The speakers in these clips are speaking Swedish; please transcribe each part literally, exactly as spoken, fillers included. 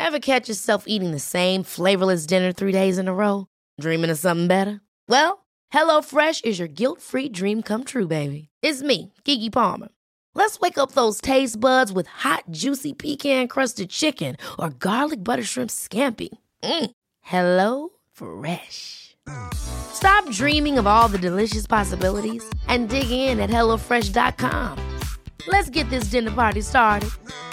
Ever catch yourself eating the same flavorless dinner three days in a row? Dreaming of something better? Well, HelloFresh is your guilt-free dream come true, baby. It's me, Keke Palmer. Let's wake up those taste buds with hot, juicy pecan-crusted chicken or garlic butter shrimp scampi. Mm. Hello Fresh. Stop dreaming of all the delicious possibilities and dig in at hello fresh dot com. Let's get this dinner party started.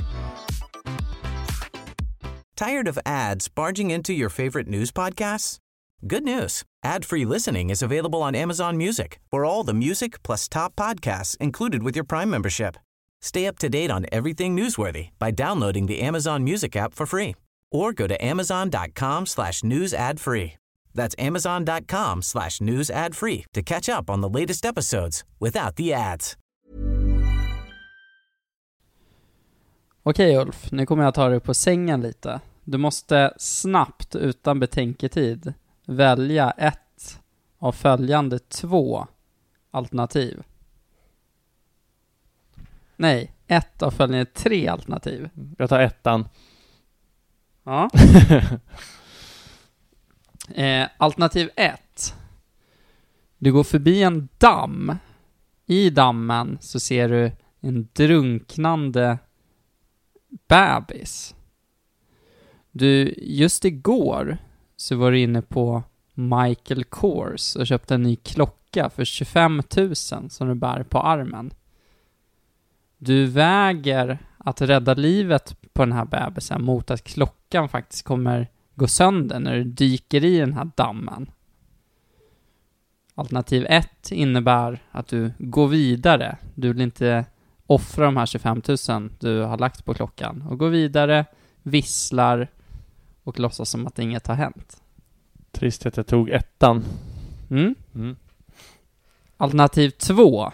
Tired of ads barging into your favorite news podcasts? Good news. Ad-free listening is available on Amazon Music for all the music plus top podcasts included with your Prime membership. Stay up to date on everything newsworthy by downloading the Amazon Music app for free or go to amazon.com slash news ad free. That's amazon.com slash news ad free to catch up on the latest episodes without the ads. Okej Ulf, nu kommer jag ta dig på sängen lite. Du måste snabbt, utan betänketid, välja ett av följande två alternativ. Nej, ett av följande tre alternativ. Jag tar ettan. Ja. eh, alternativ ett. Du går förbi en damm. I dammen så ser du en drunknande bebis. Du, just igår så var du inne på Michael Kors och köpte en ny klocka för tjugofem tusen som du bär på armen. Du väger att rädda livet på den här bebisen mot att klockan faktiskt kommer gå sönder när du dyker i den här dammen. Alternativ ett innebär att du går vidare. Du vill inte offra de här tjugofem tusen du har lagt på klockan och går vidare, visslar och låtsas som att inget har hänt. Trist att jag tog ettan. Mm. Mm. Alternativ två.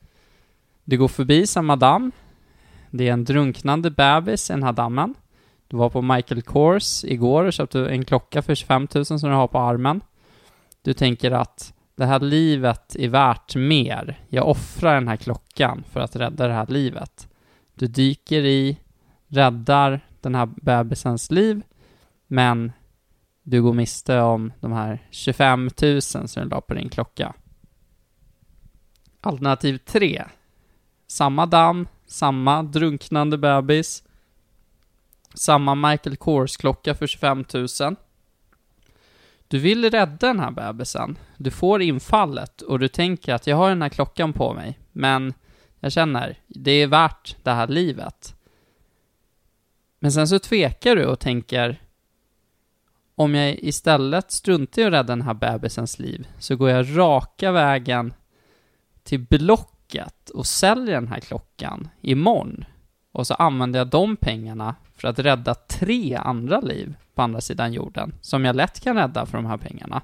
Du går förbi samma damm. Det är en drunknande bebis i den här dammen. Du var på Michael Kors igår och köpte en klocka för tjugofem tusen som du har på armen. Du tänker att det här livet är värt mer. Jag offrar den här klockan för att rädda det här livet. Du dyker i, räddar den här bebisens liv, men du går miste om de här tjugofem tusen som du la på din klocka. Alternativ tre. Samma damm, samma drunknande bebis, samma Michael Kors klocka för tjugofem tusen. Du vill rädda den här bebisen. Du får infallet och du tänker att jag har den här klockan på mig, men jag känner, det är värt det här livet. Men sen så tvekar du och tänker, om jag istället struntar i att rädda den här bebisens liv så går jag raka vägen till Blocket och säljer den här klockan imorgon. Och så använder jag de pengarna för att rädda tre andra liv på andra sidan jorden som jag lätt kan rädda för de här pengarna.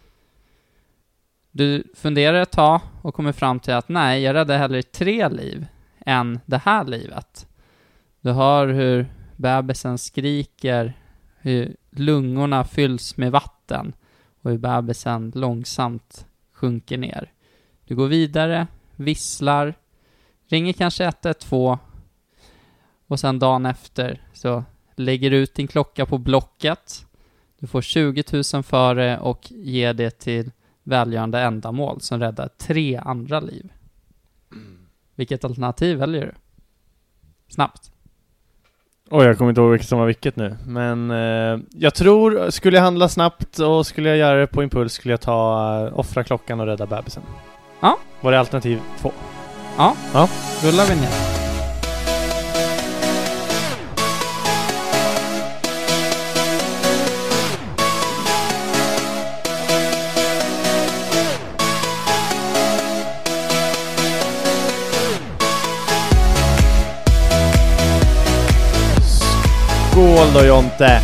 Du funderar ett tag och kommer fram till att nej, jag räddar hellre tre liv än det här livet. Du hör hur bebisen skriker, hur lungorna fylls med vatten och hur bebisen långsamt sjunker ner. Du går vidare, visslar, ringer kanske ett ett två och sen dagen efter så lägger du ut din klocka på Blocket. Du får tjugo tusen för det och ger det till välgörande ändamål som räddar tre andra liv. Vilket alternativ väljer du? Snabbt. Oj, jag kommer inte ihåg vilket som var vilket nu. Men eh, jag tror, skulle jag handla snabbt och skulle jag göra det på impuls skulle jag ta uh, offra klockan och rädda bebisen. Ja. Var det alternativ två? Ja, ja. Rullar vi ner. Skål då, Jonte!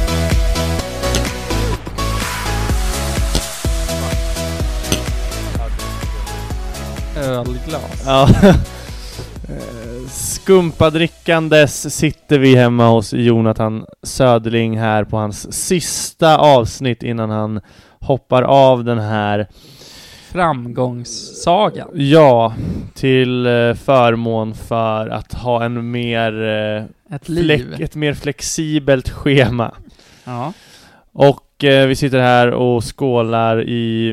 Ölglas. Ja. Skumpadrickandes sitter vi hemma hos Jonathan Söderling här på hans sista avsnitt innan han hoppar av den här framgångssagan. Ja, till förmån för att ha en mer ett flex, liv. ett mer flexibelt schema. Ja. Och eh, vi sitter här och skålar i,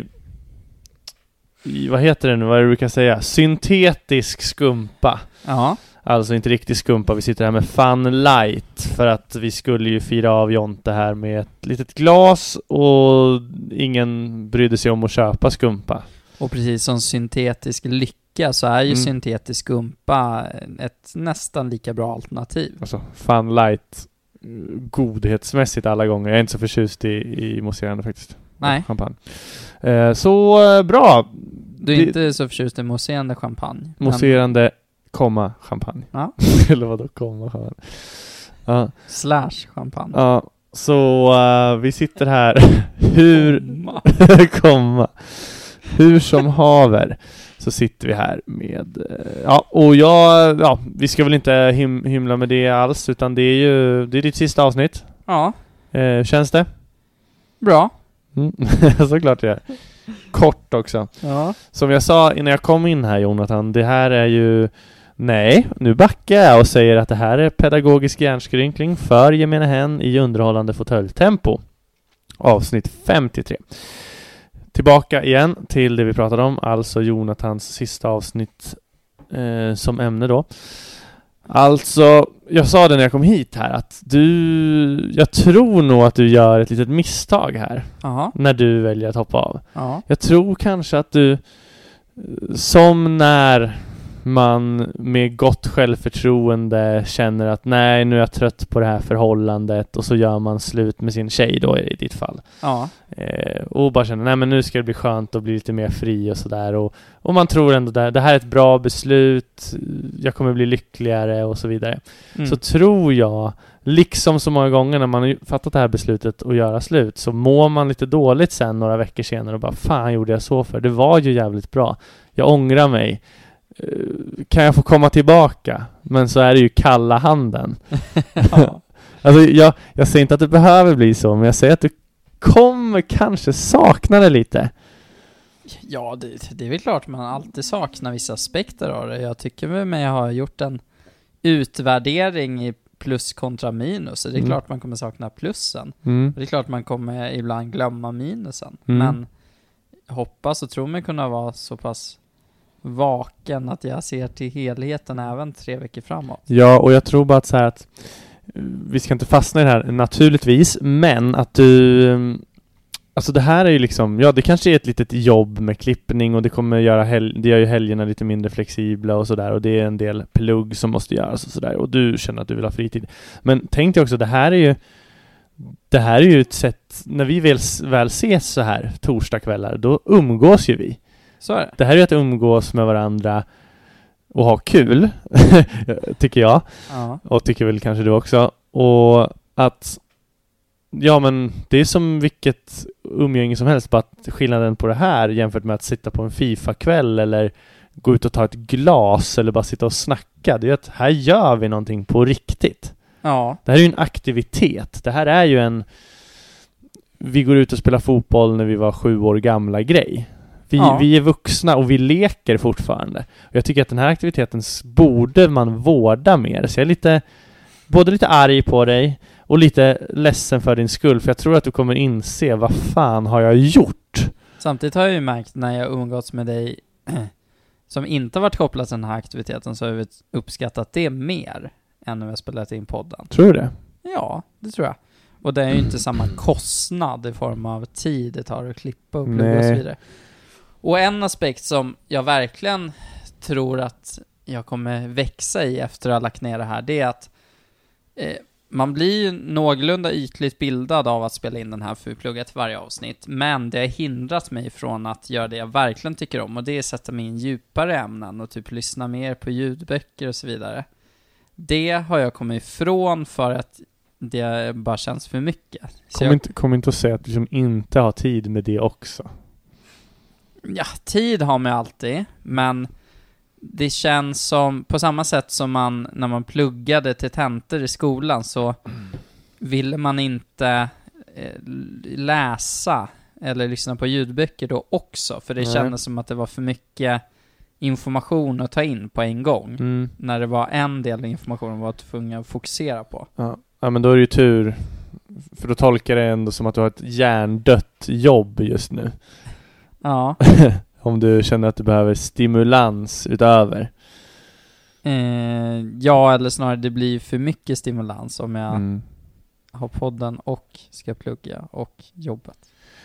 i, vad heter det nu, vad är det du kan säga? Syntetisk skumpa. Ja. Alltså inte riktigt skumpa, vi sitter här med Fun Light för att vi skulle ju fira av Jonte här med ett litet glas och ingen brydde sig om att köpa skumpa. Och precis som syntetisk lycka så är ju Mm. syntetisk skumpa ett nästan lika bra alternativ. Alltså Fun Light godhetsmässigt alla gånger. Jag är inte så förtjust i, i mousserande faktiskt. Nej. Champagne. Eh, så eh, bra. Du är Det- inte så förtjust i mousserande champagne. men- Mousserande, komma, champagne. Ja. Eller vadå, komma, champagne. Ja, Slash champagne. ja. Så eh, vi sitter här hur Komma. komma hur som haver så sitter vi här med eh, ja, och jag ja, vi ska väl inte him- hymla med det alls, utan det är ju det är ditt sista avsnitt. Ja, Eh, känns det? bra. Mm. Såklart det är. Kort också. Ja. Som jag sa innan jag kom in här, Jonathan, det här är ju nej, nu backar jag och säger att det här är pedagogisk hjärnskrynkling för gemene hen i underhållande fåtöljtempo. Avsnitt femtiotre. Tillbaka igen till det vi pratade om, alltså Jonathans sista avsnitt eh, som ämne då. Alltså, jag sa det när jag kom hit här att du, jag tror nog att du gör ett litet misstag här Jaha. när du väljer att hoppa av. Ja. Jag tror kanske att du, som när man med gott självförtroende känner att nej, nu är jag trött på det här förhållandet, och så gör man slut med sin tjej då i ditt fall. Ja. Eh, och bara känner, nej men nu ska det bli skönt och bli lite mer fri och sådär. Och, och man tror ändå det, det här är ett bra beslut, jag kommer bli lyckligare och så vidare. Mm. Så tror jag, liksom så många gånger när man har fattat det här beslutet att göra slut, så mår man lite dåligt sen några veckor senare och bara, fan gjorde jag så för? Det var ju jävligt bra. Jag ångrar mig. Eh, Kan jag få komma tillbaka? Men så är det ju kalla handen. Ja. Alltså jag, jag säger inte att det behöver bli så, men jag säger att du kommer kanske sakna det lite. Ja, det, det är väl klart man alltid saknar vissa aspekter av det. Jag tycker väl mig ha gjort en utvärdering i plus kontra minus. Så det är Mm. klart man kommer sakna plussen. Mm. Det är klart man kommer ibland glömma minusen. Mm. Men jag hoppas och tror mig kunna vara så pass vaken att jag ser till helheten även tre veckor framåt. Ja, och jag tror bara att så här att eh, vi ska inte fastna i det här naturligtvis, men att du eh, alltså det här är ju liksom, ja det kanske är ett litet jobb med klippning och det kommer göra hel- det gör ju helgerna lite mindre flexibla och sådär, och det är en del plugg som måste göras och sådär, och du känner att du vill ha fritid. Men tänk dig också, det här är ju det här är ju ett sätt, när vi väl, väl ses så här torsdagskvällar, då umgås ju vi. Så är det. Det här är ju att umgås med varandra och ha kul, tycker jag. Ja. Och tycker väl kanske du också. Och att ja, men det är som vilket umgänge som helst, bara att skillnaden på det här jämfört med att sitta på en FIFA-kväll eller gå ut och ta ett glas eller bara sitta och snacka, det är att här gör vi någonting på riktigt. Ja. Det här är ju en aktivitet. Det här är ju en vi går ut och spelar fotboll när vi var sju år gamla grej. Vi, Ja. vi är vuxna och vi leker fortfarande. Och jag tycker att den här aktiviteten s- borde man vårda mer. Så jag är lite, både lite arg på dig och lite ledsen för din skull. För jag tror att du kommer inse, vad fan har jag gjort? Samtidigt har jag ju märkt när jag umgåtts med dig som inte varit kopplat till den här aktiviteten, så har jag uppskattat det mer än när vi har spelat in podden. Tror du det? Ja, det tror jag. Och det är ju inte samma kostnad i form av tid det tar att klippa och plugga och så Nej. vidare. Och en aspekt som jag verkligen tror att jag kommer växa i efter att ha lagt ner det här, det är att eh, man blir ju någorlunda ytligt bildad av att spela in den här för plugget varje avsnitt, men det har hindrat mig från att göra det jag verkligen tycker om, och det är att sätta mig in djupare ämnen och typ lyssna mer på ljudböcker och så vidare. Det har jag kommit ifrån för att det bara känns för mycket. Så Kom, jag, inte, kom inte att säga att du liksom inte har tid med det också. ja, tid har man alltid, men det känns som, på samma sätt som man, när man pluggade till tentor i skolan, så ville man inte eh, läsa eller lyssna på ljudböcker då också, för det Nej. kändes som att det var för mycket information att ta in på en gång. Mm. När det var en del av informationen var tvungen att fokusera på. Ja. Ja, men då är det ju tur för då tolkar det ändå som att du har ett hjärndött jobb just nu. Ja. Om du känner att du behöver stimulans utöver. Eh, ja, eller snarare det blir för mycket stimulans om jag Mm. har podden och ska plugga och jobbet.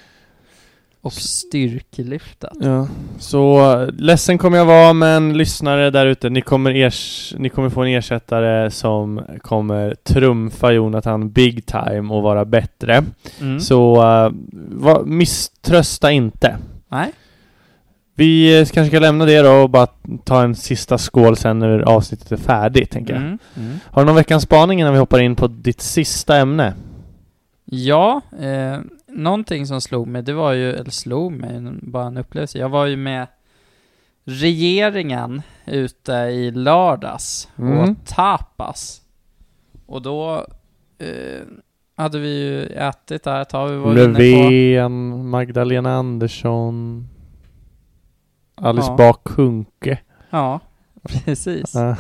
Och styrkelyftet. Ja, så ledsen kommer jag vara, men lyssnare där ute, ni kommer, ers- ni kommer få en ersättare som kommer trumfa Jonathan big time och vara bättre. Mm. Så uh, va, misströsta inte. Nej. Vi eh, kanske ska lämna det då och bara ta en sista skål sen när avsnittet är färdigt, tänker jag. Mm. Mm. Har du någon veckans spaning innan vi hoppar in på ditt sista ämne? Ja, eh, någonting som slog mig, det var ju, eller slog mig, bara en upplevelse. Jag var ju med regeringen ute i lördags Mm. och tapas. Och då eh, hade vi ju ätit där ett tag. Vi var inne på... Löfven, Magdalena Andersson, Alice Ja. Bah Kuhnke. Ja, precis. Uh.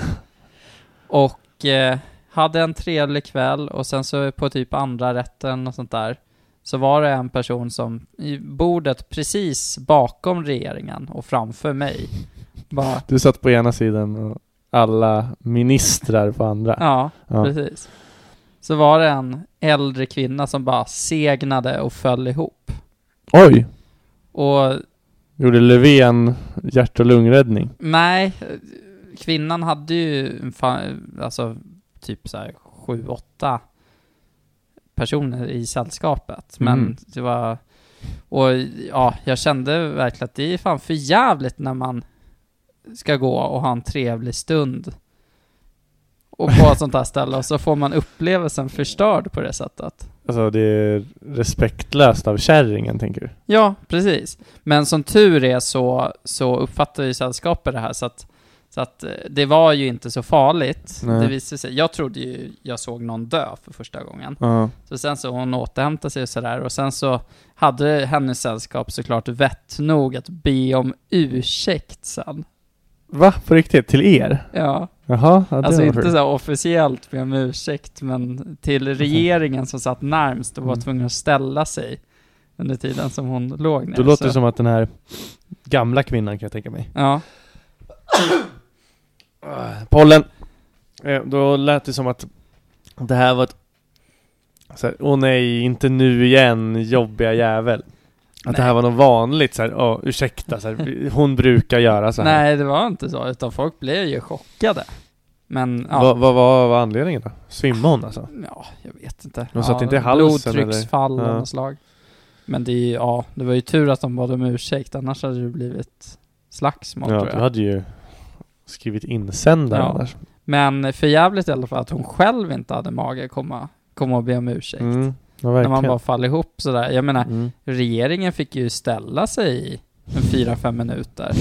Och eh, hade en trevlig kväll, och sen så på typ andra rätten och sånt där, så var det en person som i bordet precis bakom regeringen och framför mig bara, Du satt på ena sidan och alla ministrar på andra. ja, Ja. precis. Så var det en äldre kvinna som bara segnade och föll ihop. Oj! Och Gjorde Löfven hjärt- och lungräddning? nej, kvinnan hade ju fan, alltså typ så här sju, åtta personer i sällskapet. Men Mm. det var, och ja, jag kände verkligen att det är fan för jävligt när man ska gå och ha en trevlig stund och på ett sånt här ställe, och så får man upplevelsen förstörd på det sättet. Alltså det är respektlöst av kärringen, tänker du? Ja, precis. Men som tur är så, så uppfattar ju sällskapet det här, så att, så att eh, det var ju inte så farligt. Nej. Det visade sig. Jag trodde ju jag såg någon dö för första gången. Ja. Så sen så hon återhämtade sig och sådär, och sen så hade hennes sällskap såklart vett nog att be om ursäkt sen. Va? På riktigt? Till er? Ja, Jaha, ja, det alltså var inte sjukt. så här officiellt be om ursäkt, men till regeringen som satt närmst och var Mm. tvungen att ställa sig under tiden som hon låg ner. Då låter så. det som att den här gamla kvinnan, kan jag tänka mig. Ja, Pollen. Eh, Då lät det som att det här var ett så här, åh nej, inte nu igen, jobbiga jävel. Att Nej. det här var något vanligt så här, åh, ursäkta, så här, hon brukar göra så här. nej, det var inte så, utan folk blev ju chockade. Men ja, Vad vad var vad anledningen då? Svimmade hon alltså? ja, jag vet inte. De satt inte i halsen, blodtrycksfall eller? av Ja. något slag. Men det är ju, ja, det var ju tur att de bad om ursäkt, annars hade det blivit slagsmål, Ja, tror du jag. hade ju skrivit insändare Ja. annars. Men för jävligt i alla fall att hon själv inte hade mage komma, komma och be om ursäkt. Mm, ja, När verkligen. man bara faller ihop sådär. Jag menar, Mm. regeringen fick ju ställa sig i en fyra, fem minuter.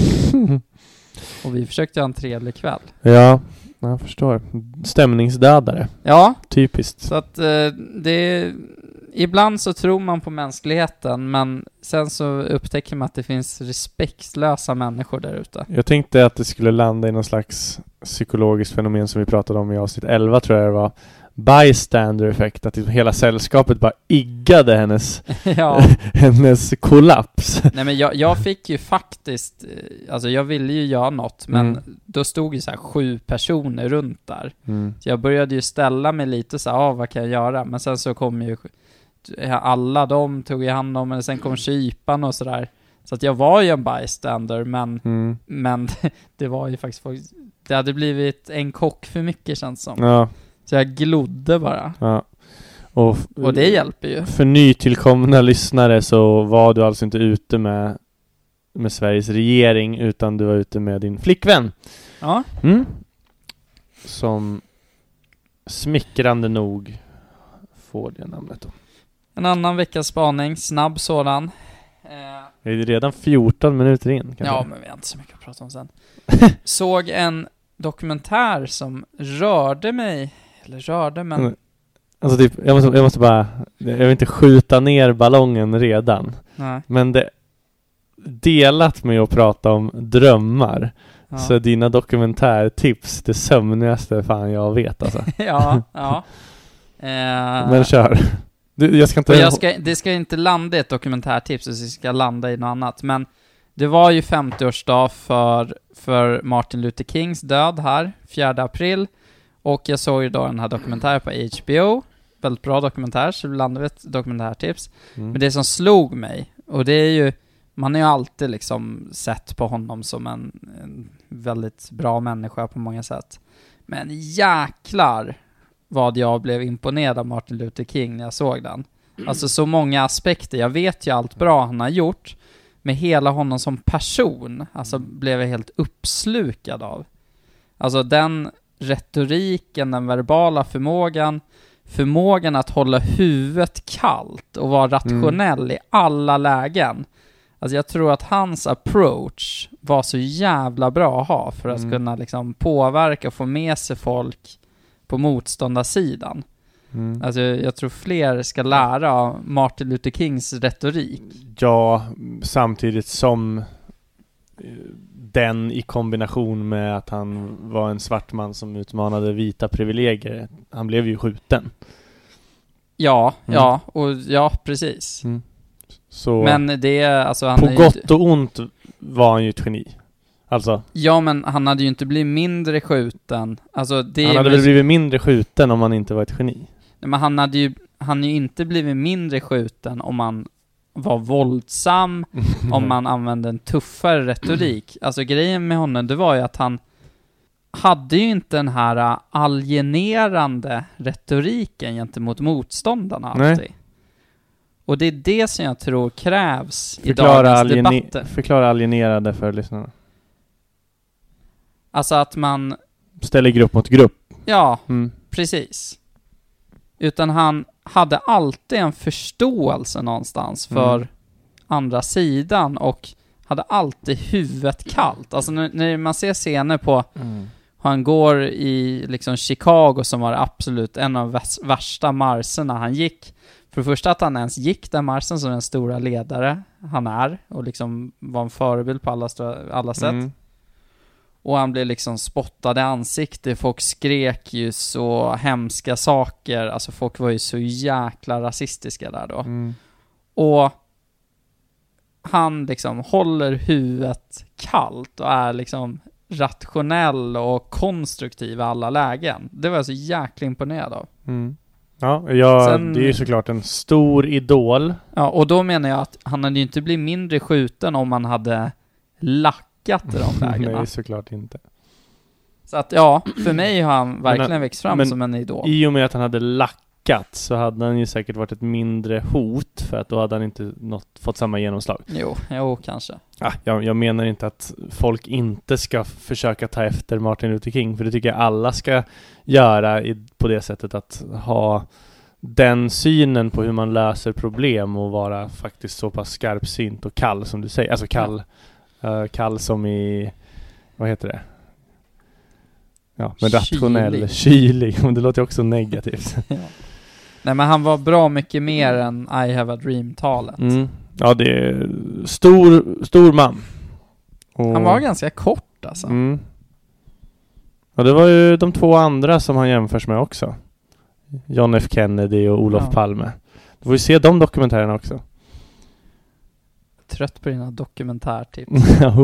Och vi försökte ha en trevlig kväll. Ja, jag förstår. Stämningsdödare. Ja, Typiskt. så att eh, det... Ibland så tror man på mänskligheten, men sen så upptäcker man att det finns respektlösa människor där ute. Jag tänkte att det skulle landa i någon slags psykologiskt fenomen som vi pratade om i avsnitt elva, tror jag det var. Bystander effekt, att hela sällskapet bara iggade hennes Ja. hennes kollaps. Nej, men jag, jag fick ju faktiskt, eh, alltså jag ville ju göra något, men Mm. då stod ju så här sju personer runt där. Mm. Så jag började ju ställa mig lite så här, ah, vad kan jag göra? Men sen så kom ju alla de tog jag hand om, men sen kom kypan och sådär. Så att jag var ju en bystander, men, Mm. men det var ju faktiskt, det hade blivit en kock för mycket, känns som. Ja, Så jag glodde bara. ja. Och, f- Och det hjälper ju. för nytillkomna lyssnare så var du alltså inte ute med med Sveriges regering, utan du var ute med din flickvän. Ja. Mm. Som smickrande nog får det namnet då. En annan veckas spaning, snabb sådan. Eh, Det är redan fjorton minuter in. kanske. ja, men vi har inte så mycket att prata om sen. Såg en dokumentär som rörde mig, eller rörde, men... Mm. Alltså typ, jag måste, jag måste bara, jag vill inte skjuta ner ballongen redan. Nej. Men det delat med att prata om drömmar, Ja. så är dina dokumentärtips det sömnigaste fan jag vet alltså. ja, ja. Eh, Men kör. Det, jag ska inte... Och jag ska, det ska inte landa i ett dokumentärtips, det ska landa i något annat. Men det var ju femtioårsdag för, för Martin Luther Kings död här, fjärde april. Och jag såg ju då den här dokumentären på H B O. Väldigt bra dokumentär, så det landade ett dokumentärtips. Mm. Men det som slog mig, och det är ju, man har ju alltid liksom sett på honom som en, en väldigt bra människa på många sätt. Men jäklar vad jag blev imponerad av Martin Luther King när jag såg den. Alltså så många aspekter. Jag vet ju allt bra han har gjort. Med hela honom som person. Alltså blev jag helt uppslukad av. Alltså den retoriken, den verbala förmågan. Förmågan att hålla huvudet kallt och vara rationell mm. i alla lägen. Alltså jag tror att hans approach var så jävla bra att ha för att mm. kunna liksom påverka och få med sig folk på motståndarsidan. Mm. Alltså jag tror fler ska lära av Martin Luther Kings retorik. Ja, samtidigt som den i kombination med att han var en svart man som utmanade vita privilegier. Han blev ju skjuten. Ja, mm. ja, och ja, precis. Mm. Så men det alltså han på är gott och ont var han ju ett geni. Alltså. Ja, men han hade ju inte blivit mindre skjuten. Alltså, det han hade väl blivit mindre skjuten om han inte var ett geni. Nej, men han hade ju han ju inte blivit mindre skjuten om man var våldsam, om man använde en tuffare retorik. Alltså grejen med honom, det var ju att han hade ju inte den här alienerande retoriken gentemot motståndarna alltid. Nej. Och det är det som jag tror krävs förklara i dagens aliene- debatter. Förklara alienerade för lyssnarna. Alltså att man ställer grupp mot grupp. Ja, mm. precis. Utan han hade alltid en förståelse någonstans för mm. andra sidan och hade alltid huvudet kallt. Alltså när, när man ser scener på mm. hur han går i liksom Chicago som var absolut en av väs- värsta marscherna han gick. För det första att han ens gick den marschen som den stora ledare han är och liksom var en förebild på alla, alla sätt. Mm. Och han blev liksom spottad i ansiktet. Folk skrek ju så hemska saker. Alltså folk var ju så jäkla rasistiska där då. Mm. Och han liksom håller huvudet kallt och är liksom rationell och konstruktiv i alla lägen. Det var jag så jäkla imponerad av. Mm. Ja, jag, Sen, det är ju såklart en stor idol. Ja, och då menar jag att han hade ju inte blivit mindre skjuten om man hade lackat i de lägena. Nej, såklart inte. Så att ja, för mig har han verkligen men, växt fram men som en idol. I och med att han hade lackat så hade han ju säkert varit ett mindre hot för att då hade han inte något, fått samma genomslag. Jo, jo kanske. Ah, jag, jag menar inte att folk inte ska försöka ta efter Martin Luther King, för det tycker jag alla ska göra i, på det sättet att ha den synen på hur man löser problem och vara faktiskt så pass skarpsynt och kall som du säger. Alltså kall, ja. uh, kall som i, vad heter det? Ja, men rationell, kylig. Det låter också negativt. Ja. Nej, men han var bra mycket mer än I have a dream-talet. Mm. Ja, det är stor, stor man. Och han var ganska kort alltså. Mm. Ja, det var ju de två andra som han jämförs med också. John F. Kennedy och Olof ja. Palme. Du får ju se de dokumentärerna också. Trött på dina dokumentärtips.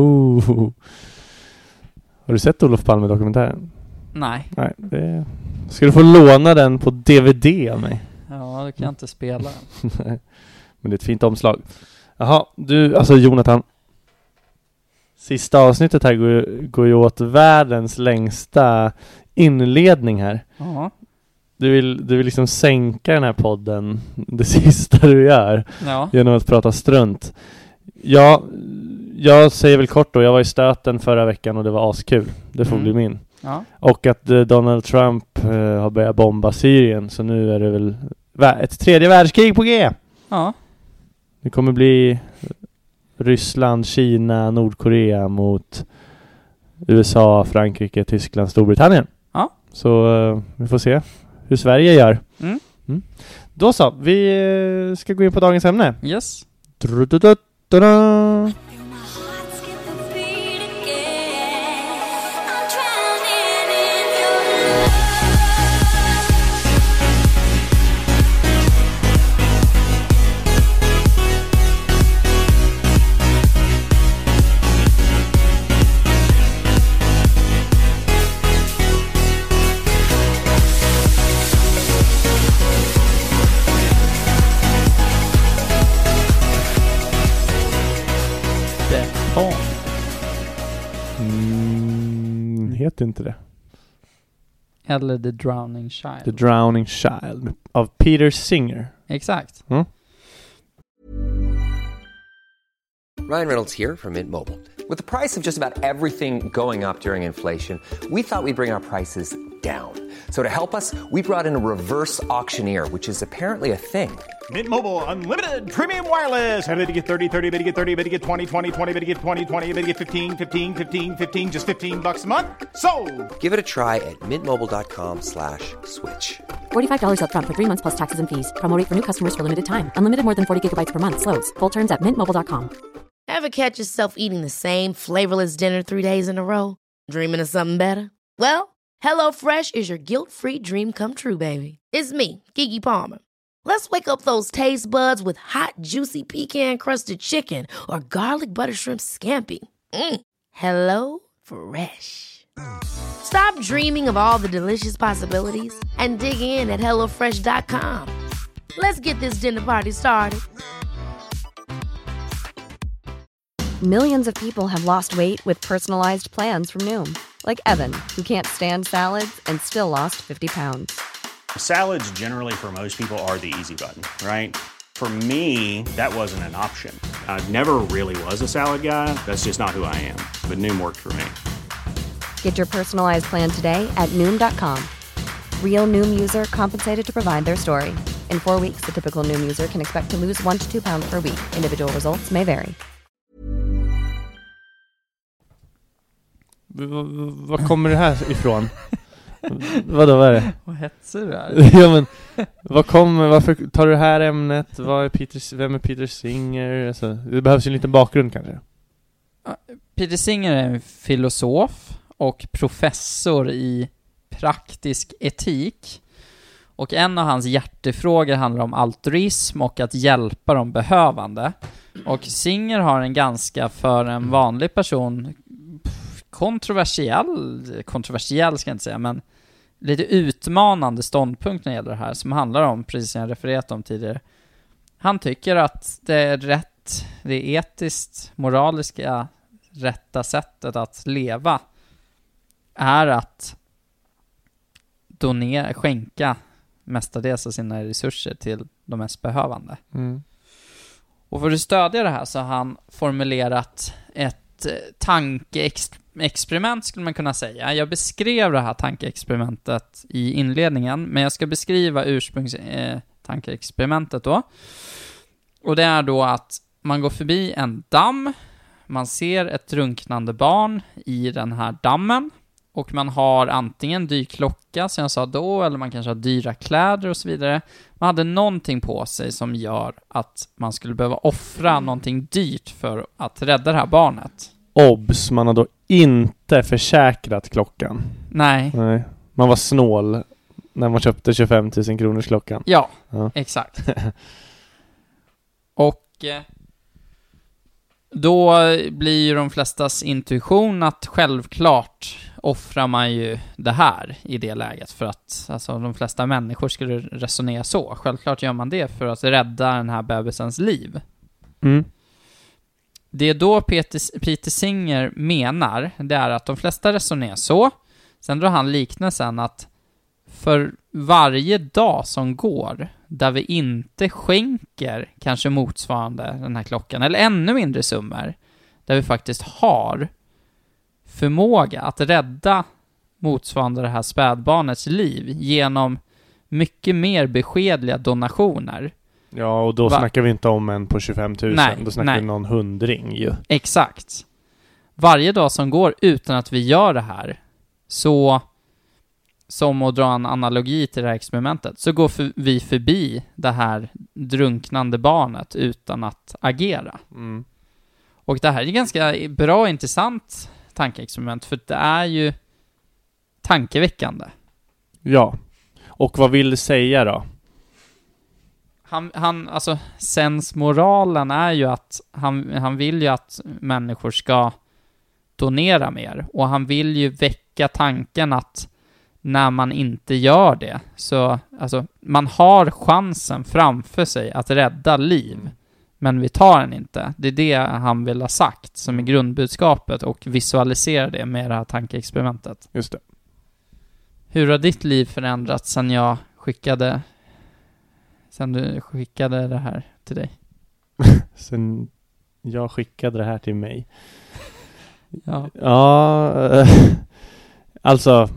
Har du sett Olof Palme-dokumentären? Nej. Nej, det... Ska du få låna den på D V D av mig? Ja, då kan jag inte spela den. Nej, men det är ett fint omslag. Jaha, du, alltså Jonathan. Sista avsnittet här går, går ju åt världens längsta inledning här. Ja. Du vill, du vill liksom sänka den här podden det sista du gör. Ja. Genom att prata strunt. Ja, jag säger väl kort då. Jag var i Stöten förra veckan och det var askul. Det får mm. bli min. Ja. Och att eh, Donald Trump eh, har börjat bomba Syrien. Så nu är det väl vä- ett tredje världskrig på G. Ja. Det kommer bli Ryssland, Kina, Nordkorea mot U S A, Frankrike, Tyskland, Storbritannien. Ja. Så eh, vi får se hur Sverige gör. Mm. Mm. Då så, vi eh, ska gå in på dagens ämne. Yes. Drudududududud. Khan. Mm, heter inte det. Eller The Drowning Child. The Drowning Child av Peter Singer. Exakt. Mm. Ryan Reynolds here from Mint Mobile. With the price of just about everything going up during inflation, we thought we'd bring our prices down. So to help us, we brought in a reverse auctioneer, which is apparently a thing. Mint Mobile Unlimited Premium Wireless. How to get thirty, thirty, how to get thirty, how to get twenty, twenty, twenty, how to get twenty, twenty, how to get fifteen, fifteen, fifteen, fifteen, just fifteen bucks a month? Sold! Give it a try at mintmobile.com slash switch. forty-five dollars up front for three months plus taxes and fees. Promo rate for new customers for limited time. Unlimited more than forty gigabytes per month. Slows full terms at mint mobile dot com. Ever catch yourself eating the same flavorless dinner three days in a row? Dreaming of something better? Well, HelloFresh is your guilt-free dream come true, baby. It's me, Keke Palmer. Let's wake up those taste buds with hot, juicy pecan-crusted chicken or garlic butter shrimp scampi. Mm. Hello Fresh. Stop dreaming of all the delicious possibilities and dig in at hello fresh dot com. Let's get this dinner party started. Millions of people have lost weight with personalized plans from Noom. Like Evan, who can't stand salads and still lost fifty pounds. Salads generally for most people are the easy button, right? For me, that wasn't an option. I never really was a salad guy. That's just not who I am. But Noom worked for me. Get your personalized plan today at Noom dot com. Real Noom user compensated to provide their story. In four weeks, the typical Noom user can expect to lose one to two pounds per week. Individual results may vary. Vad kommer det här ifrån? Vadå, vad är det? Vad hetsar du här? Ja, men vad kommer, varför tar du det här ämnet? Vad är Peter, vem är Peter Singer? Alltså, det behövs ju en liten bakgrund kanske. Peter Singer är en filosof och professor i praktisk etik. Och en av hans hjärtefrågor handlar om altruism och att hjälpa de behövande. Och Singer har en ganska, för en vanlig person, kontroversiell, kontroversiell ska jag inte säga, men lite utmanande ståndpunkt när det gäller det här, som handlar om, precis som jag refererat om tidigare. Han tycker att det är rätt, det etiskt, moraliska rätta sättet att leva är att donera, skänka mestadels av sina resurser till de mest behövande. Mm. Och för att stödja det här så har han formulerat ett tankeexperiment, skulle man kunna säga. Jag beskrev det här tankeexperimentet i inledningen, men jag ska beskriva ursprungstankeexperimentet då. Och det är då att man går förbi en damm, man ser ett drunknande barn i den här dammen, och man har antingen dykklocka, som jag sa då, eller man kanske har dyra kläder och så vidare. Man hade någonting på sig som gör att man skulle behöva offra någonting dyrt för att rädda det här barnet. Obs, man har då inte försäkrat klockan. Nej. Nej. Man var snål när man köpte tjugofem tusen kronors klockan. Ja, ja. Exakt. Och eh, då blir ju de flestas intuition att självklart offrar man ju det här i det läget, för att alltså, de flesta människor skulle resonera så. Självklart gör man det för att rädda den här bebisens liv. Mm. Det är då Peter, Peter Singer menar, det är att de flesta resonerar så. Sen drar han liknelsen att för varje dag som går där vi inte skänker kanske motsvarande den här klockan, eller ännu mindre summor, där vi faktiskt har förmåga att rädda motsvarande det här spädbarnets liv genom mycket mer beskedliga donationer. Ja, och då Va? snackar vi inte om en på tjugofem tusen. Nej, då snackar nej. vi någon hundring ju. Exakt. Varje dag som går utan att vi gör det här, så som att dra en analogi till det här experimentet, så går för, vi förbi det här drunknande barnet utan att agera. Mm. Och det här är ganska bra och intressant tankeexperiment, för det är ju tankeväckande. Ja. Och vad vill du säga då? Han, han, alltså, sensmoralen är ju att han, han vill ju att människor ska donera mer. Och han vill ju väcka tanken att när man inte gör det, så alltså, man har chansen framför sig att rädda liv. Men vi tar den inte. Det är det han vill ha sagt som är grundbudskapet, och visualisera det med det här tankeexperimentet. Just det. Hur har ditt liv förändrats sen jag skickade sen du skickade det här till dig? Sen jag skickade det här till mig. Ja. Ja, alltså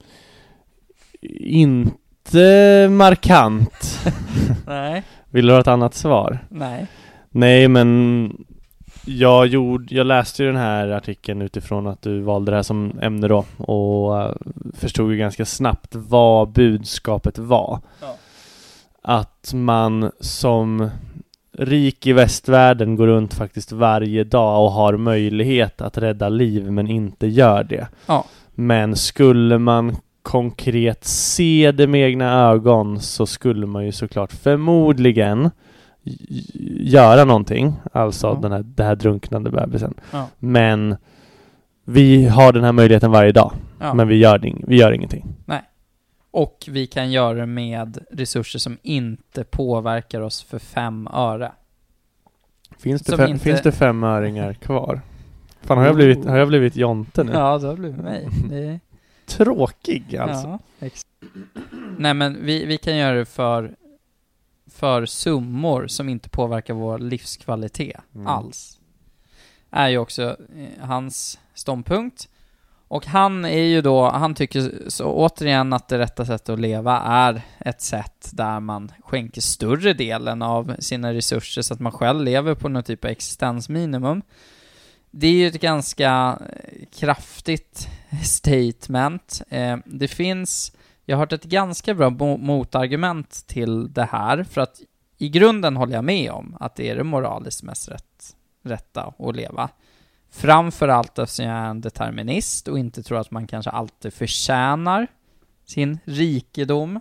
inte markant. Nej. Vill du ha ett annat svar? Nej. Nej, men jag, gjorde, jag läste ju den här artikeln utifrån att du valde det här som ämne då, och uh, förstod ju ganska snabbt vad budskapet var. Ja. Att man som rik i västvärlden går runt faktiskt varje dag och har möjlighet att rädda liv men inte gör det. Ja. Men skulle man konkret se det med egna ögon så skulle man ju såklart förmodligen göra någonting, alltså Ja. den här, det här drunknande bebisen. Ja. Men vi har den här möjligheten varje dag. Ja. Men vi gör, ing- vi gör ingenting. Nej. Och vi kan göra det med resurser som inte påverkar oss för fem öre. Finns det, Som fem, inte- finns det fem öringar kvar? Fan, har jag blivit, har jag blivit Jonte nu? Ja, det har blivit mig. Det är... Tråkig alltså. Ja, ex- Nej, men vi, vi kan göra det för, för summor som inte påverkar vår livskvalitet Mm. alls. Är ju också eh, hans ståndpunkt. Och han är ju då, han tycker så återigen att det rätta sättet att leva är ett sätt där man skänker större delen av sina resurser så att man själv lever på någon typ av existensminimum. Det är ju ett ganska kraftigt statement. Eh, det finns, jag har hört ett ganska bra mo- motargument till det här, för att i grunden håller jag med om att det är det moraliskt mest rätt, rätta att leva. Framförallt eftersom jag är en determinist och inte tror att man kanske alltid förtjänar sin rikedom.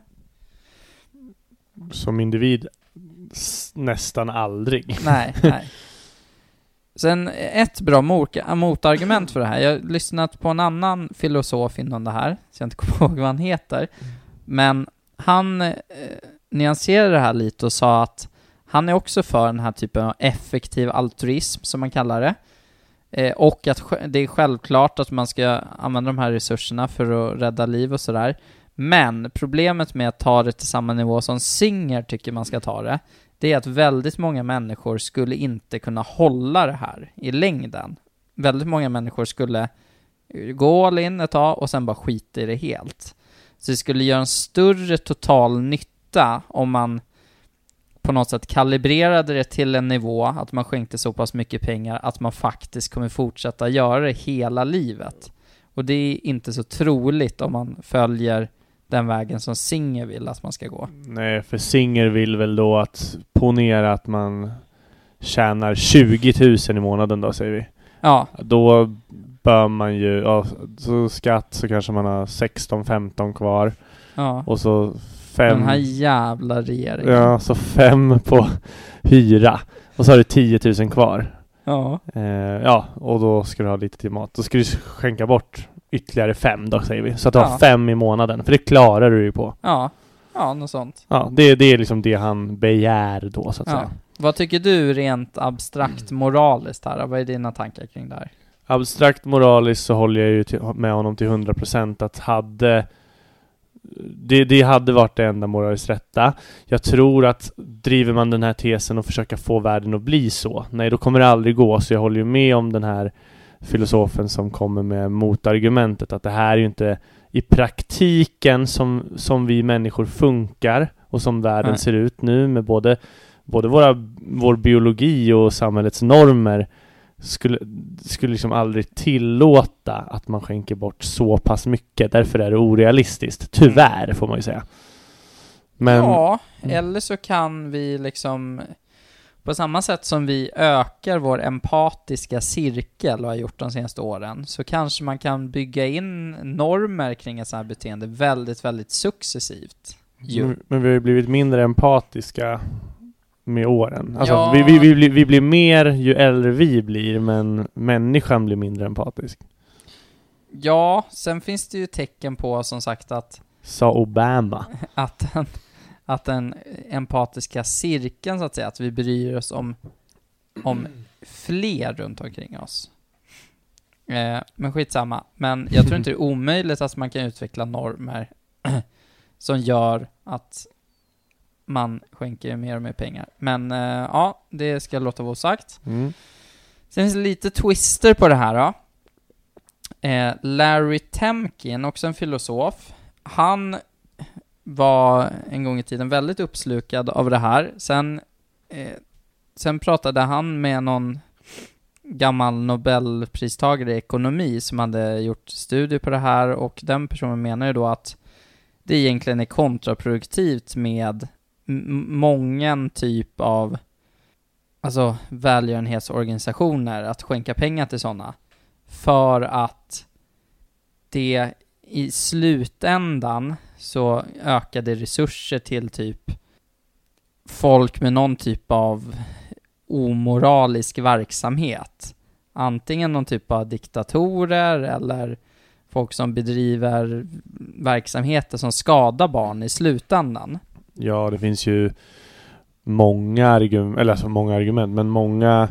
Som individ s- nästan aldrig. Nej, nej. Sen ett bra mot- motargument för det här. Jag har lyssnat på en annan filosof inom det här, så jag inte kommer ihåg vad han heter. Men han eh, nyanserade det här lite och sa att han är också för den här typen av effektiv altruism, som man kallar det. Eh, och att sj- det är självklart att man ska använda de här resurserna för att rädda liv och sådär. Men problemet med att ta det till samma nivå som Singer tycker man ska ta det, det är att väldigt många människor skulle inte kunna hålla det här i längden. Väldigt många människor skulle gå all in ett tag och sen bara skita i det helt. Så det skulle göra en större total nytta om man på något sätt kalibrerade det till en nivå att man skänkte så pass mycket pengar att man faktiskt kommer fortsätta göra det hela livet. Och det är inte så troligt om man följer den vägen som Singer vill att man ska gå. Nej, för Singer vill väl då att ponera att man tjänar tjugo tusen i månaden då, säger vi. Ja, Då bör man ju, ja, så skatt så kanske man har sexton femton kvar. ja. Och så fem, Den här jävla regeringen. ja, så fem på hyra. Och så har du tio tusen kvar. Ja. Eh, ja, och då ska du ha lite till mat. Då ska du skänka bort ytterligare fem då, säger vi. Så att du Ja. har fem i månaden. För det klarar du ju på. Ja, ja, något sånt. Ja, det, det är liksom det han begär då, så att Ja. säga. Vad tycker du rent abstrakt moraliskt här? Vad är dina tankar kring det här? Abstrakt moraliskt så håller jag ju till, med honom till hundra procent att hade det, det hade varit det enda moraliskt rätta. Jag tror att driver man den här tesen och försöker få världen att bli så, nej, då kommer det aldrig gå. Så jag håller ju med om den här filosofen som kommer med motargumentet att det här är ju inte i praktiken som, som vi människor funkar och som världen Nej. ser ut nu med både, både våra, vår biologi och samhällets normer skulle, skulle liksom aldrig tillåta att man skänker bort så pass mycket. Därför är det orealistiskt. Tyvärr, får man ju säga. Men, Ja, eller så kan vi liksom på samma sätt som vi ökar vår empatiska cirkel och har gjort de senaste åren, så kanske man kan bygga in normer kring ett sådant här beteende väldigt, väldigt successivt. Jo. men, men vi har ju blivit mindre empatiska med åren. Alltså, Ja. vi, vi, vi, blir, vi blir mer ju äldre vi blir, men människan blir mindre empatisk. Ja, sen finns det ju tecken på som sagt att Sa Obama. att den, att den empatiska cirkeln så att säga, att vi bryr oss om om fler runt omkring oss. Eh, men skitsamma. Men jag tror inte det är omöjligt att man kan utveckla normer som gör att man skänker mer och mer pengar. Men eh, ja, det ska jag låta vara sagt. Mm. Sen finns det lite twister på det här då. Eh, Larry Temkin, också en filosof. Han var en gång i tiden väldigt uppslukad av det här. Sen, eh, sen pratade han med någon gammal Nobelpristagare i ekonomi som hade gjort studier på det här, och den personen menar ju då att det egentligen är kontraproduktivt med m- mången typ av alltså välgörenhetsorganisationer att skänka pengar till sådana, för att det i slutändan så ökade resurser till typ folk med någon typ av omoralisk verksamhet. Antingen någon typ av diktatorer eller folk som bedriver verksamheter som skadar barn i slutändan. Ja, det finns ju många argument, eller alltså många argument, men många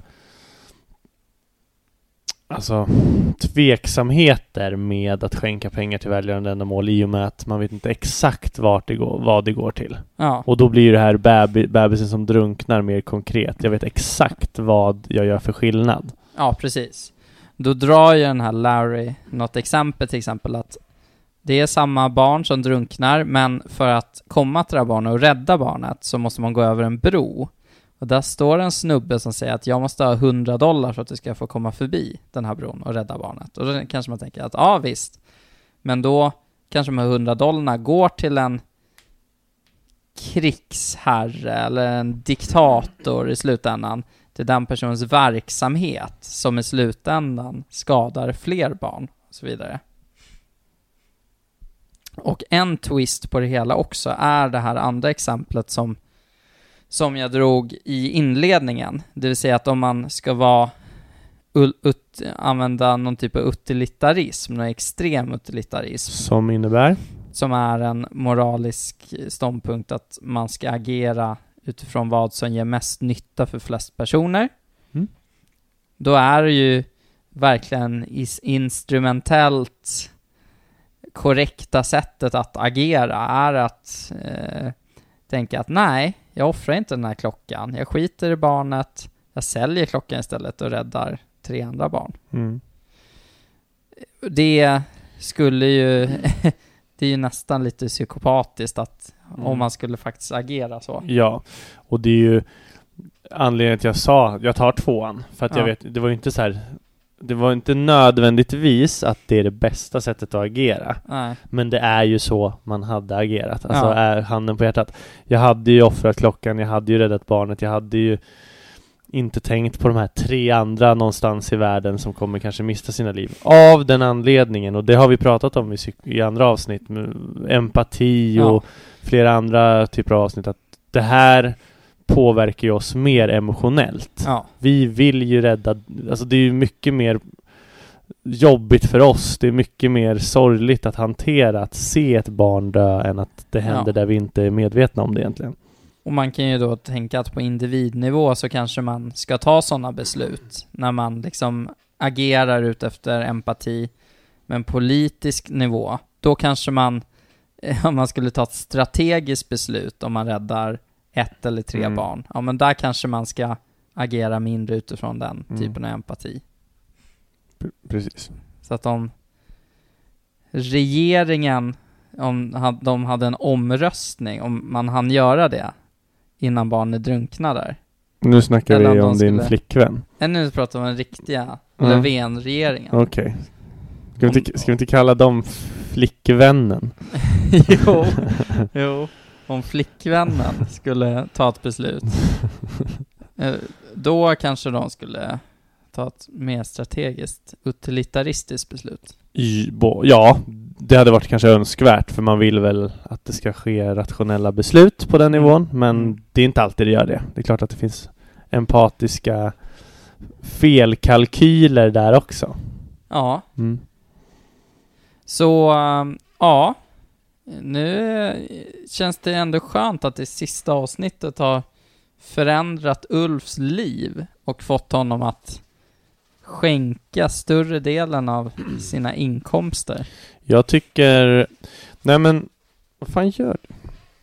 alltså tveksamheter med att skänka pengar till välgörande ändamål i och med att man vet inte exakt vart det går, vad det går till. Ja. Och då blir det här baby, bebisen som drunknar mer konkret. Jag vet exakt vad jag gör för skillnad. Ja, precis. Då drar ju den här Larry något exempel, till exempel att det är samma barn som drunknar, men för att komma till det här barnet och rädda barnet så måste man gå över en bro. Och där står en snubbe som säger att jag måste ha hundra dollar för att du ska få komma förbi den här bron och rädda barnet. Och då kanske man tänker att ja visst, men då kanske de här hundra dollarna går till en krigsherre eller en diktator i slutändan, till den personens verksamhet som i slutändan skadar fler barn och så vidare. Och en twist på det hela också är det här andra exemplet som som jag drog i inledningen. Det vill säga att om man ska vara ut, använda någon typ av utilitarism, någon extrem utilitarism. Som innebär? Som är en moralisk ståndpunkt att man ska agera utifrån vad som ger mest nytta för flest personer. Mm. Då är det ju verkligen is- instrumentellt korrekta sättet att agera är att eh, tänka att nej, jag offrar inte den här klockan. Jag skiter i barnet. Jag säljer klockan istället och räddar tre andra barn. Mm. Det skulle ju det är ju nästan lite psykopatiskt att mm. om man skulle faktiskt agera så. Ja, och det är ju anledningen till att jag sa jag tar tvåan. För att ja. jag vet, det var ju inte så här, det var inte nödvändigtvis att det är det bästa sättet att agera. Nej. Men det är ju så man hade agerat. Alltså ja. är handen på hjärtat. Jag hade ju offrat klockan, jag hade ju räddat barnet, jag hade ju inte tänkt på de här tre andra någonstans i världen som kommer kanske mista sina liv. Av den anledningen, och det har vi pratat om i, i andra avsnitt, med empati och ja. flera andra typer av avsnitt, att det här påverkar ju oss mer emotionellt. Ja. Vi vill ju rädda, alltså det är ju mycket mer jobbigt för oss, det är mycket mer sorgligt att hantera, att se ett barn dö än att det händer ja. där vi inte är medvetna om det egentligen. Och man kan ju då tänka att på individnivå så kanske man ska ta sådana beslut när man liksom agerar ut efter empati. Men politisk nivå, då kanske man om man skulle ta ett strategiskt beslut om man räddar ett eller tre mm. barn. Ja, men där kanske man ska agera mindre utifrån den mm. typen av empati. P- precis. Så att om regeringen, om de hade en omröstning, om man hann göra det innan barnet drunknade där. Nu snackar eller vi om, om din skulle, flickvän. Nej, nu pratar vi om den riktiga mm. Löfven-regeringen. Okej. Okay. Ska, vi inte, ska vi inte kalla dem flickvännen? jo, jo. Om flickvännen skulle ta ett beslut, då kanske de skulle ta ett mer strategiskt, utilitaristiskt beslut. Ja, det hade varit kanske önskvärt, för man vill väl att det ska ske rationella beslut på den nivån, men mm. det är inte alltid det gör det. Det är klart att det finns empatiska felkalkyler där också. Ja. Mm. Så, ja. Nu känns det ändå skönt att det sista avsnittet har förändrat Ulfs liv och fått honom att skänka större delen av sina inkomster? Jag tycker... Nej men, vad fan gör du?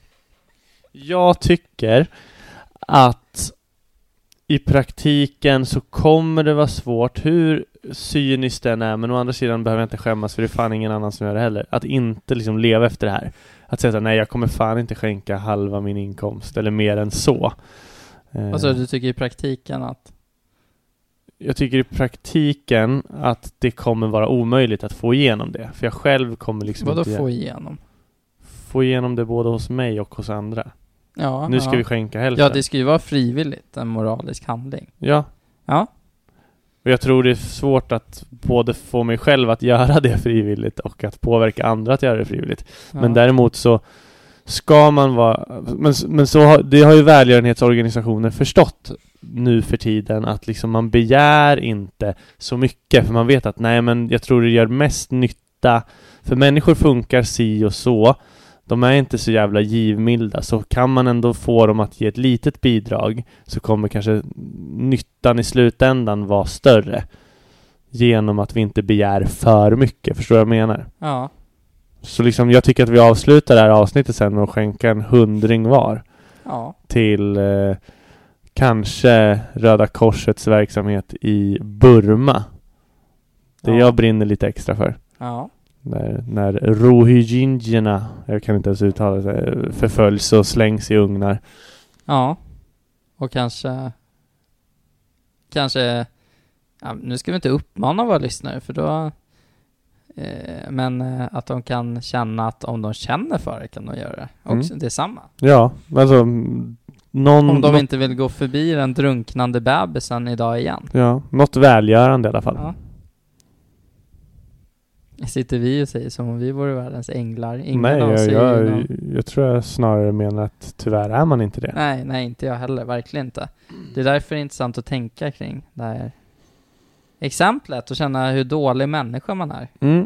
Jag tycker att i praktiken så kommer det vara svårt, hur cyniskt den är, men å andra sidan behöver jag inte skämmas, för det är fan ingen annan som gör det heller. Att inte liksom leva efter det här. Att säga att nej, jag kommer fan inte skänka halva min inkomst eller mer än så. Alltså du tycker i praktiken att... Jag tycker i praktiken att det kommer vara omöjligt att få igenom det. För jag själv kommer liksom Vadå inte... få igenom? Få igenom det både hos mig och hos andra. Ja, nu ska ja. vi skänka hälften. Ja, det ska ju vara frivilligt, en moralisk handling. Ja. Ja. Och jag tror det är svårt att både få mig själv att göra det frivilligt och att påverka andra att göra det frivilligt. Ja. Men däremot så ska man vara... Men, men så har, det har ju välgörenhetsorganisationer förstått nu för tiden, att liksom man begär inte så mycket, för man vet att nej, men jag tror det gör mest nytta, för människor funkar si och så. De är inte så jävla givmilda, så kan man ändå få dem att ge ett litet bidrag, så kommer kanske nyttan i slutändan vara större genom att vi inte begär för mycket. Förstår du vad jag menar? Ja. Så liksom, jag tycker att vi avslutar det här avsnittet sen med att skänka en hundring var. Ja. Till eh, kanske Röda Korsets verksamhet i Burma. Det Ja. jag brinner lite extra för. Ja. När, när rohingjerna, jag kan inte ens uttala det, förföljs och slängs i ugnar. Ja. Och kanske... Kanske... Ja, nu ska vi inte uppmana våra lyssnare, för då... Eh, men eh, att de kan känna att om de känner för det kan de göra det. Och Mm. det är samma. Ja, alltså... Någon, Om de något, inte vill gå förbi den drunknande bebisen idag igen. ja, något välgörande i alla fall. Ja. Sitter vi och säger som om vi vore världens änglar. Ingen Nej, av oss jag, är ju jag, någon... jag tror jag snarare menar att tyvärr är man inte det. Nej, nej, inte jag heller. Verkligen inte. Det är därför det är intressant att tänka kring det här exemplet och känna hur dålig människa man är. Mm.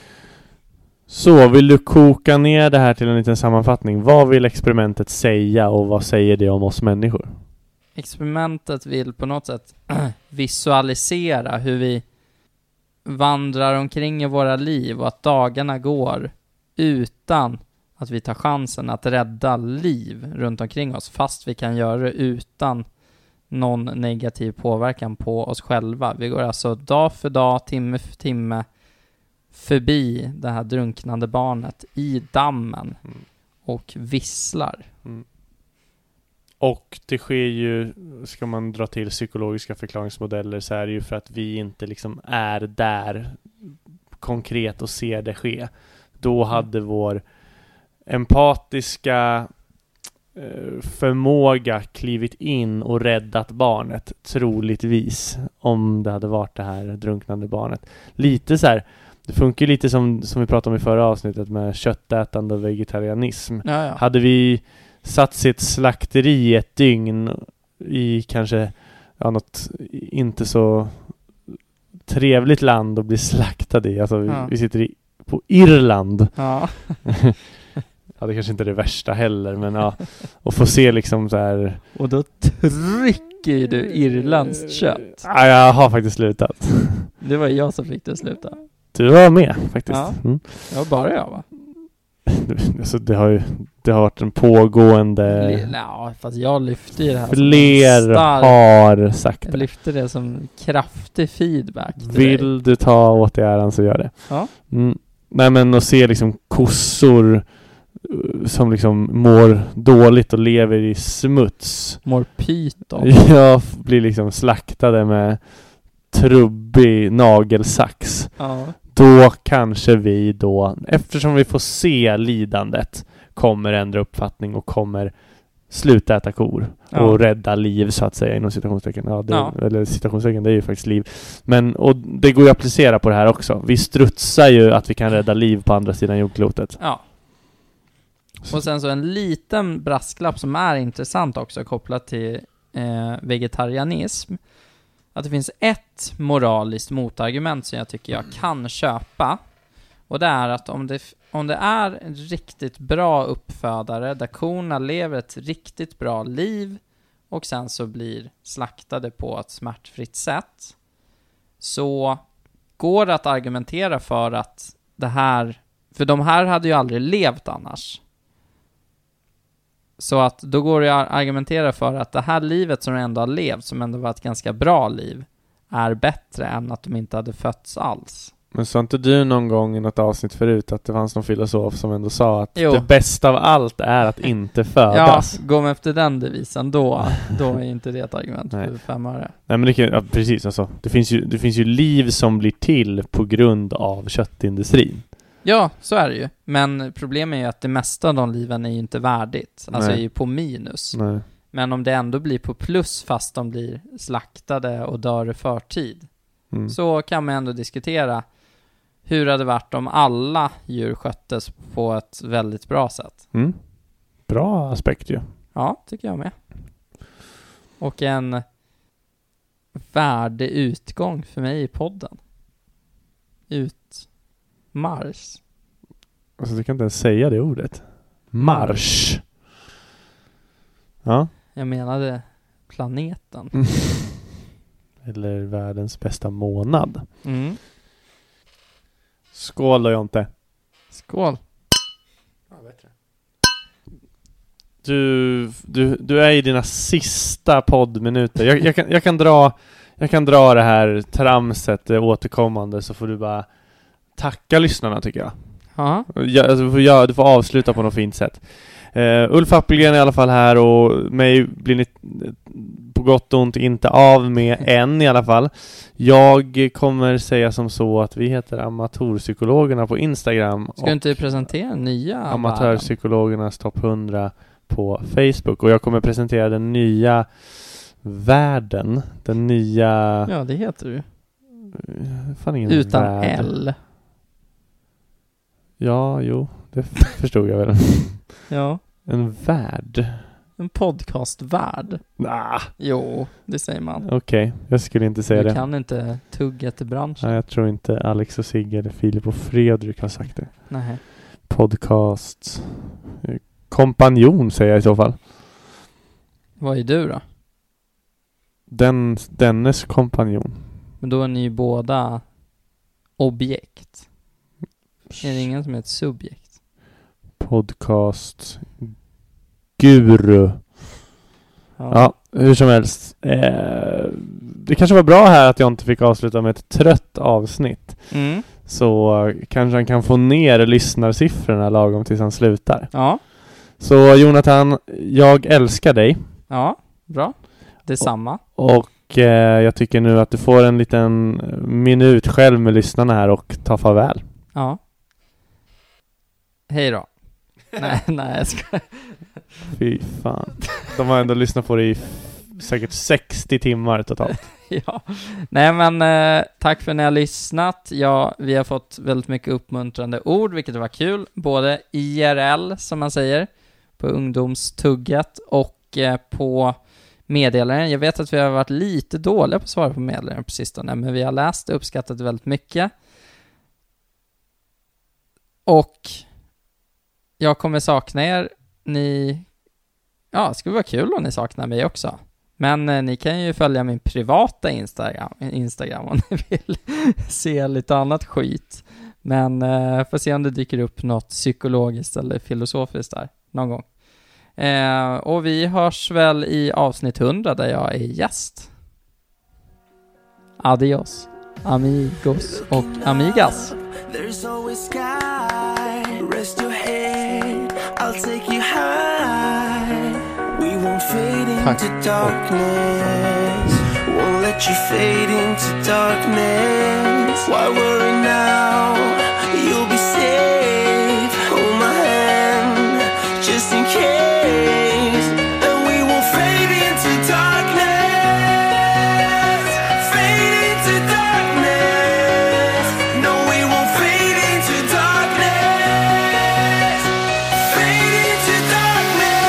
Så, vill du koka ner det här till en liten sammanfattning? Vad vill experimentet säga och vad säger det om oss människor? Experimentet vill på något sätt visualisera hur vi vandrar omkring i våra liv och att dagarna går utan att vi tar chansen att rädda liv runt omkring oss, fast vi kan göra det utan någon negativ påverkan på oss själva. Vi går alltså dag för dag, timme för timme förbi det här drunknande barnet i dammen Mm. och visslar. Mm. Och det sker ju, ska man dra till psykologiska förklaringsmodeller, så är det ju för att vi inte liksom är där konkret och ser det ske. Då hade vår empatiska eh, förmåga klivit in och räddat barnet, troligtvis, om det hade varit det här drunknande barnet. Lite så här, det funkar lite som, som vi pratade om i förra avsnittet med köttätande och vegetarianism. Ja, ja. Hade vi satt sitt slakteri ett dygn i kanske ja, något inte så trevligt land och bli slaktade i. Alltså vi, Ja. vi sitter i, på Irland. Ja. Ja, det kanske inte är det värsta heller, men ja. Och få se liksom så här... Och då trycker du irländskt kött. Ja, jag har faktiskt slutat. Det var jag som fick det att sluta. Du var med faktiskt. Ja. Mm. Det var bara jag, va? Alltså, det har ju det har varit en pågående... L- ja, fast jag lyfte ju det här Fler som en stark... har sagt Jag det. lyfte det som kraftig feedback till Vill dig. du ta åt dig äran så gör det. Ja. Mm. Nej, men att se liksom kossor uh, som liksom mår dåligt och lever i smuts. Mår pyton. Jag blir liksom slaktade med trubbig nagelsax. Ja. Då kanske vi då, eftersom vi får se lidandet, kommer ändra uppfattning och kommer sluta äta kor Ja. och rädda liv, så att säga, inom citationstecken. Ja, det, Ja. Eller citationstecken, det är ju faktiskt liv. Men, och det går ju att applicera på det här också. Vi strutsar ju att vi kan rädda liv på andra sidan jordklotet. Ja. Och sen så en liten brasklapp som är intressant också kopplat till eh, vegetarianism. Att det finns ett moraliskt motargument som jag tycker jag kan köpa. Och det är att om det, om det är en riktigt bra uppfödare där korna lever ett riktigt bra liv och sen så blir slaktade på ett smärtfritt sätt, så går det att argumentera för att det här, för de här hade ju aldrig levt annars. Så att då går det att argumentera för att det här livet som de ändå har levt, som ändå var ett ganska bra liv, är bättre än att de inte hade fötts alls. Men sa inte du någon gång i något avsnitt förut att det fanns någon filosof som ändå sa att Jo. det bästa av allt är att inte födas? Ja, gå med efter den devisen, då, då är inte det ett argument för fem öre. Nej, men det kan, ja, precis alltså. Det finns ju, det finns ju liv som blir till på grund av köttindustrin. Ja, så är det ju. Men problemet är ju att det mesta av de liven är ju inte värdigt. Alltså Nej. är ju på minus. Nej. Men om det ändå blir på plus fast de blir slaktade och dör i förtid, Mm. så kan man ändå diskutera hur det hade varit om alla djur sköttes på ett väldigt bra sätt. Mm. Bra aspekt ju. Ja, tycker jag med. Och en värdig utgång för mig i podden. Ut Mars. Alltså du kan inte ens säga det ordet. Mars. Ja. Jag menade planeten. Mm. Eller världens bästa månad. Mm. Skål då, Jonte. Skål. Du, du, du är i dina sista poddminuter. Jag, jag, kan, jag, kan dra, jag kan dra det här tramset det återkommande, så får du bara tacka lyssnarna, tycker jag. Ja. Ja, alltså, du, får, ja, du får avsluta på något fint sätt. Uh, Ulf Appelgren är i alla fall här, och mig blir ni på gott och ont inte av med än i alla fall. Jag kommer säga som så att vi heter Amatörpsykologerna på Instagram. Ska du inte presentera nya Amatörpsykologernas topp hundra på Facebook, och jag kommer presentera den nya världen, den nya... Ja, det heter du. Fan, ingen utan värld. L. Ja, jo, det förstod jag väl. Ja. En värld. En podcastvärld. Nah. Jo, det säger man. Okej, okay, jag skulle inte säga du det. Du kan inte tugga till branschen. Nej, jag tror inte Alex och Sigge eller Filip och Fredrik har sagt det. Nej. Podcast. Kompanjon säger jag i så fall. Vad är du då? Den, dennes kompanjon. Men då är ni ju båda objekt. Är det ingen som är ett subjekt? Podcast guru. Ja, ja hur som helst. Eh, det kanske var bra här att jag inte fick avsluta med ett trött avsnitt. Mm. Så kanske han kan få ner lyssnarsiffrorna lagom tills han slutar. Ja. Så Jonathan, jag älskar dig. Ja, bra. Detsamma. Och, och eh, jag tycker nu att du får en liten minut själv med lyssnarna här och ta farväl. Ja. Hej då. nej, nej, jag ska... Fy fan. De har ändå lyssnat på det i f- säkert sextio timmar totalt. Ja. Nej, men eh, tack för att ni har lyssnat. Ja, vi har fått väldigt mycket uppmuntrande ord, vilket var kul. Både I R L, som man säger, på ungdomstugget, och eh, på meddelaren. Jag vet att vi har varit lite dåliga på att svara på meddelaren på sistone, men vi har läst och uppskattat väldigt mycket. Och jag kommer sakna er. Ni... Ja, det skulle vara kul om ni saknar mig också. Men eh, ni kan ju följa min privata Instagram, Instagram om ni vill se lite annat skit. Men eh, får se om det dyker upp något psykologiskt eller filosofiskt där någon gång. Eh, och vi hörs väl i avsnitt hundra där jag är gäst. Adios, amigos och amigas. There's always sky, rest your head, I'll take you high. We won't fade into darkness, won't let you fade into darkness. Why worry now, you'll be safe, hold my hand, just in case. And we won't fade into darkness, fade into darkness. No, we won't fade into darkness, fade into darkness.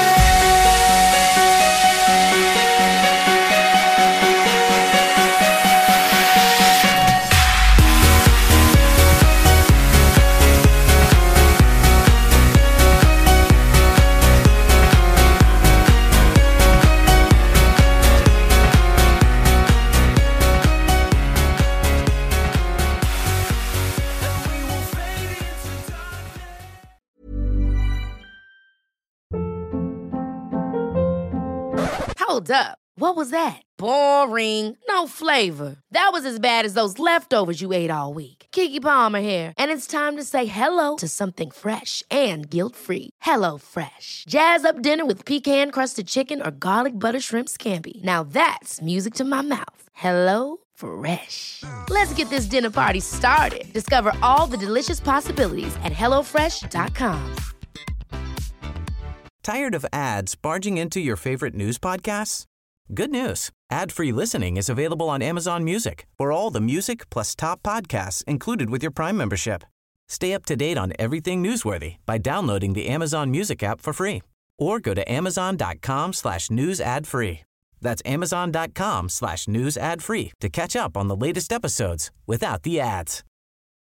Hold up. What was that? Boring. No flavor. That was as bad as those leftovers you ate all week. Keke Palmer here, and it's time to say hello to something fresh and guilt-free. Hello Fresh. Jazz up dinner with pecan-crusted chicken or garlic butter shrimp scampi. Now that's music to my mouth. Hello Fresh. Let's get this dinner party started. Discover all the delicious possibilities at hello fresh dot com. Tired of ads barging into your favorite news podcasts? Good news. Ad-free listening is available on Amazon Music for all the music plus top podcasts included with your Prime membership. Stay up to date on everything newsworthy by downloading the Amazon Music app for free or go to amazon.com slash news ad free. That's amazon.com slash news ad free to catch up on the latest episodes without the ads.